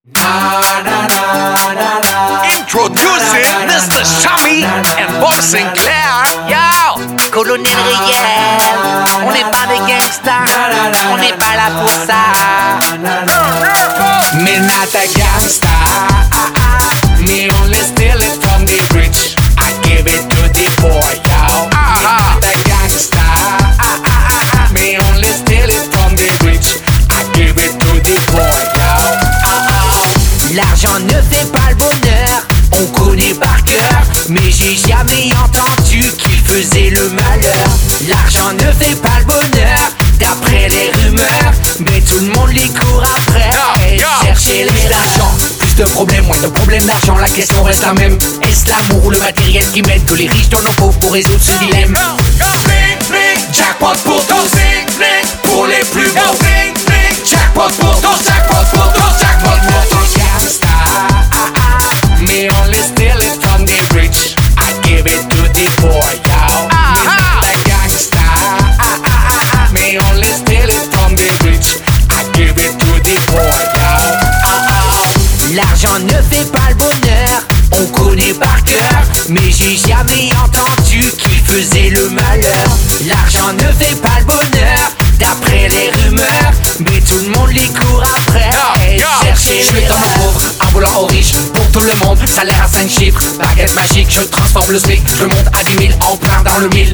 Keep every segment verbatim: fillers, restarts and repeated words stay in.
Introducing mister Chami and Bob Sinclair. Yo, colonel Riel, on n'est pas des gangsters, on n'est pas là pour ça. Me not a gangster, me only steal it from the rich. I give it to the poor, yo. Me not a gangster, me only steal it from the rich. I give it to the poor, yo. L'argent ne fait pas le bonheur, on connaît par cœur, mais j'ai jamais entendu qu'il faisait le malheur. L'argent ne fait pas le bonheur, d'après les rumeurs, mais tout le monde les court après. Et chercher les L'argent, plus de problèmes, moins de problèmes d'argent. La question reste la même. Est-ce l'amour ou le matériel qui mène tous les riches dans nos pauvres pour résoudre ce dilemme? Jackpot pour tous, pour les plus beaux. Jackpot pour tous, jackpot pour tous, jackpot pour tous. Gangsta, me only steal it from the rich. I give it to the poor, yo. Me not a gangsta, me only steal it from the rich. I give it to the poor, yo. L'argent ne fait pas le bonheur, on connaît par cœur, mais j'ai jamais entendu qu'il faisait le malheur. L'argent ne fait pas le bonheur, d'après les rumeurs, mais tout le monde les court après. Et chercher Je suis dans le pauvre, un volant aux riches, pour tout le monde, salaire à cinq chiffres, baguette magique, je transforme le smic, je monte à dix mille, en plein dans le mille.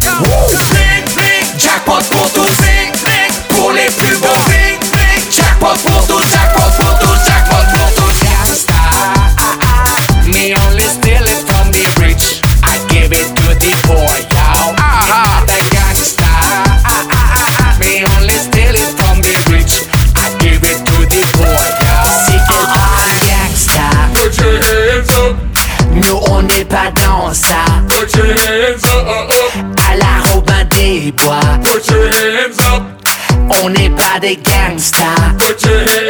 Jackpot pour tous, pour les plus beaux. Jackpot pour tous, jackpot pour tous, jackpot pour tous. Gangsta, me only steal it from the rich. I give it to the poor, yo. Me not a gangsta, me only steal it from the rich. I give it to the poor, yo. c'est quel pas gangsta. Put your hands up, Nous on n'est pas dans ça, put your hands up, à la Robin des Bois, put your hands up, on n'est pas des gangsters. put your hands